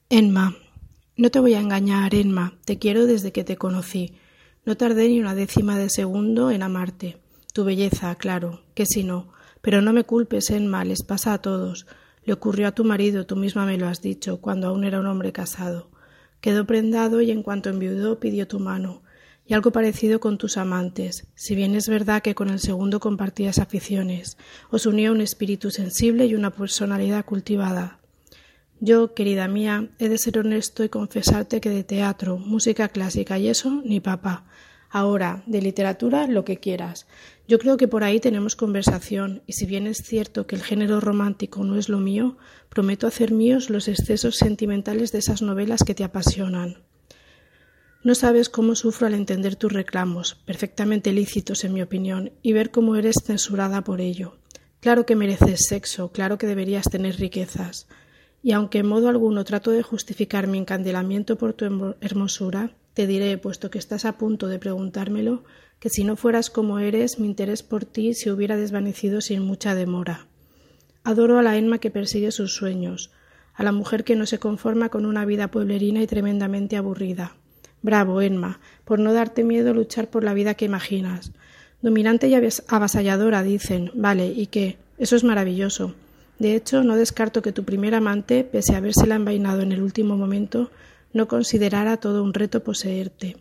Emma, no te voy a engañar, Emma, te quiero desde que te conocí. No tardé ni una décima de segundo en amarte. Tu belleza, claro, que si no. Pero no me culpes, Emma, les pasa a todos. Le ocurrió a tu marido, tú misma me lo has dicho, cuando aún era un hombre casado. Quedó prendado y en cuanto enviudó pidió tu mano. Y algo parecido con tus amantes, si bien es verdad que con el segundo compartías aficiones. Os unía un espíritu sensible y una personalidad cultivada. Yo, querida mía, he de ser honesto y confesarte que de teatro, música clásica y eso, ni papá. Ahora, de literatura, lo que quieras. Yo creo que por ahí tenemos conversación, y si bien es cierto que el género romántico no es lo mío, prometo hacer míos los excesos sentimentales de esas novelas que te apasionan. No sabes cómo sufro al entender tus reclamos, perfectamente lícitos en mi opinión, y ver cómo eres censurada por ello. Claro que mereces sexo, claro que deberías tener riquezas. Y aunque en modo alguno trato de justificar mi encandelamiento por tu hermosura, te diré, puesto que estás a punto de preguntármelo, que si no fueras como eres, mi interés por ti se hubiera desvanecido sin mucha demora. Adoro a la Emma que persigue sus sueños, a la mujer que no se conforma con una vida pueblerina y tremendamente aburrida. Bravo, Emma, por no darte miedo luchar por la vida que imaginas. Dominante y avasalladora, dicen. Vale, ¿y qué? Eso es maravilloso. De hecho, no descarto que tu primer amante, pese a habérsela envainado en el último momento, no considerara todo un reto poseerte.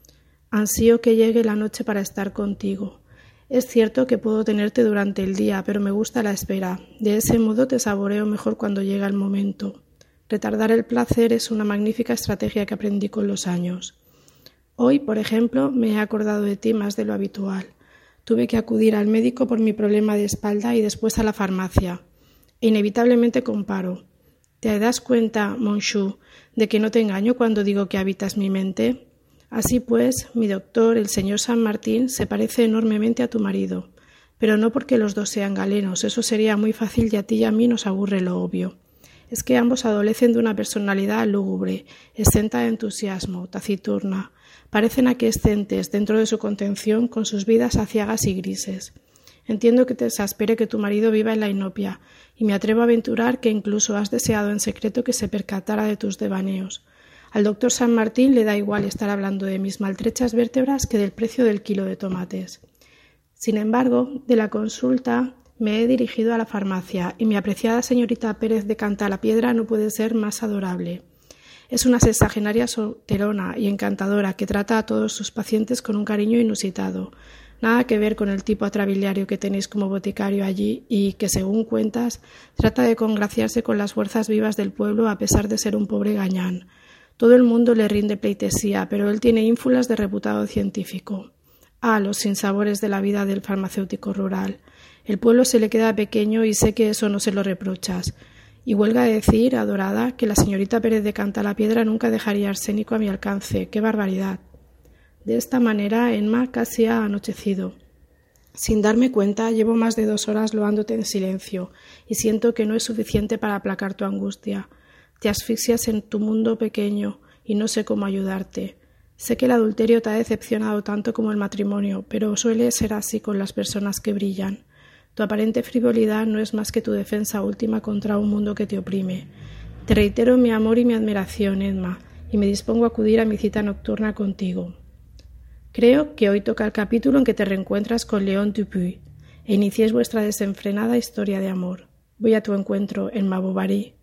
Ansío que llegue la noche para estar contigo. Es cierto que puedo tenerte durante el día, pero me gusta la espera. De ese modo te saboreo mejor cuando llega el momento. Retardar el placer es una magnífica estrategia que aprendí con los años. Hoy, por ejemplo, me he acordado de ti más de lo habitual. Tuve que acudir al médico por mi problema de espalda y después a la farmacia. E inevitablemente comparo. ¿Te das cuenta, Monchou, de que no te engaño cuando digo que habitas mi mente? Así pues, mi doctor, el señor San Martín, se parece enormemente a tu marido. Pero no porque los dos sean galenos, eso sería muy fácil y a ti y a mí nos aburre lo obvio. Es que ambos adolecen de una personalidad lúgubre, exenta de entusiasmo, taciturna. Parecen aquiescentes dentro de su contención con sus vidas aciagas y grises. Entiendo que te exaspere que tu marido viva en la inopia, y me atrevo a aventurar que incluso has deseado en secreto que se percatara de tus devaneos. Al doctor San Martín le da igual estar hablando de mis maltrechas vértebras que del precio del kilo de tomates. Sin embargo, de la consulta me he dirigido a la farmacia, y mi apreciada señorita Pérez de Cantalapiedra no puede ser más adorable. Es una sexagenaria solterona y encantadora que trata a todos sus pacientes con un cariño inusitado. Nada que ver con el tipo atrabiliario que tenéis como boticario allí y que, según cuentas, trata de congraciarse con las fuerzas vivas del pueblo a pesar de ser un pobre gañán. Todo el mundo le rinde pleitesía, pero él tiene ínfulas de reputado científico. Ah, los sinsabores de la vida del farmacéutico rural. El pueblo se le queda pequeño y sé que eso no se lo reprochas. Y huelga decir, adorada, que la señorita Pérez de Cantalapiedra nunca dejaría arsénico a mi alcance. ¡Qué barbaridad! De esta manera, Emma casi ha anochecido. Sin darme cuenta, llevo más de 2 horas loándote en silencio y siento que no es suficiente para aplacar tu angustia. Te asfixias en tu mundo pequeño y no sé cómo ayudarte. Sé que el adulterio te ha decepcionado tanto como el matrimonio, pero suele ser así con las personas que brillan. Tu aparente frivolidad no es más que tu defensa última contra un mundo que te oprime. Te reitero mi amor y mi admiración, Emma, y me dispongo a acudir a mi cita nocturna contigo. Creo que hoy toca el capítulo en que te reencuentras con Léon Dupuy e iniciéis vuestra desenfrenada historia de amor. Voy a tu encuentro, Emma Bovary.